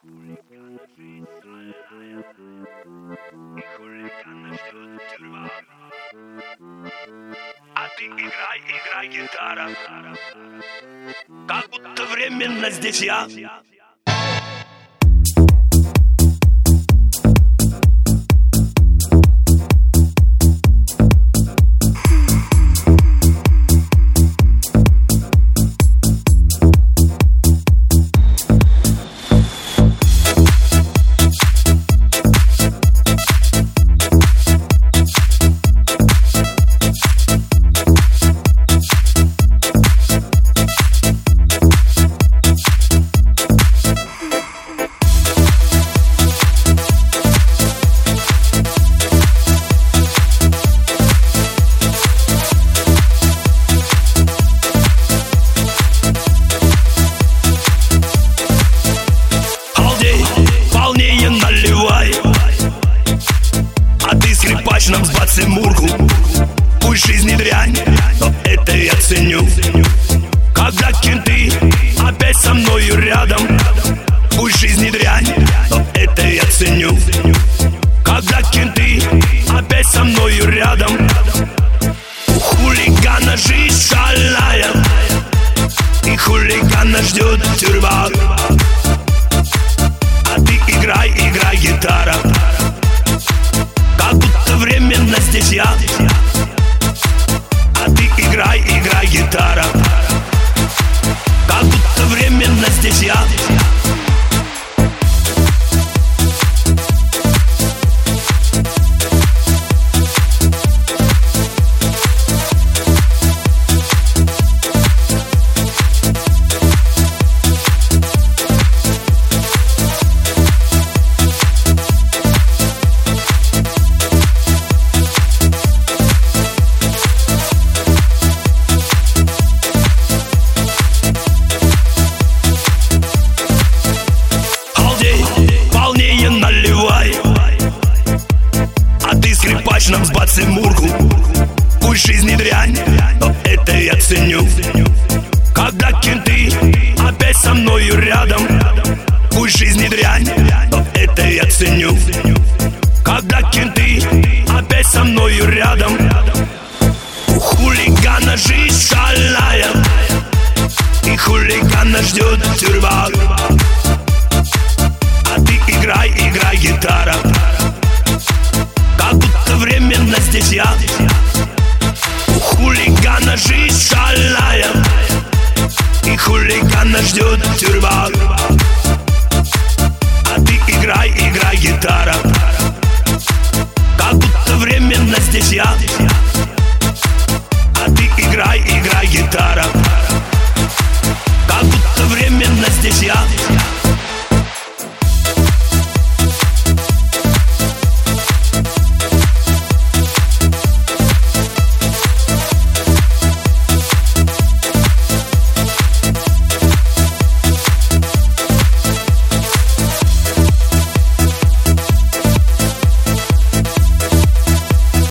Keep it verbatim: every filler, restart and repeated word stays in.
Хулигана жизнь стальная, и хулигана ждет тюрьма. А ты играй, играй, гитара, как будто временно здесь я. Наливай, а ты скрипач, нам сбацай мурку. Пусть жизнь не дрянь, но это я ценю. Когда кенты опять со мною рядом, пусть жизнь не дрянь, но это я ценю. Когда кенты опять со мною рядом, у хулигана жизнь шальная, и хулигана ждет тюрьма. А ты играй, играй, гитара, как будто временно здесь я. А ты играй, играй, гитара, как будто временно здесь я. Наливай, а ты скрипач, нам сбацай мурку. Пусть жизнь не дрянь, но это я ценю. Когда кенты опять со мною рядом, пусть жизнь не дрянь, но это я ценю. Когда кенты опять со мною рядом, у хулигана жизнь шальная, и хулигана ждет тюрьма.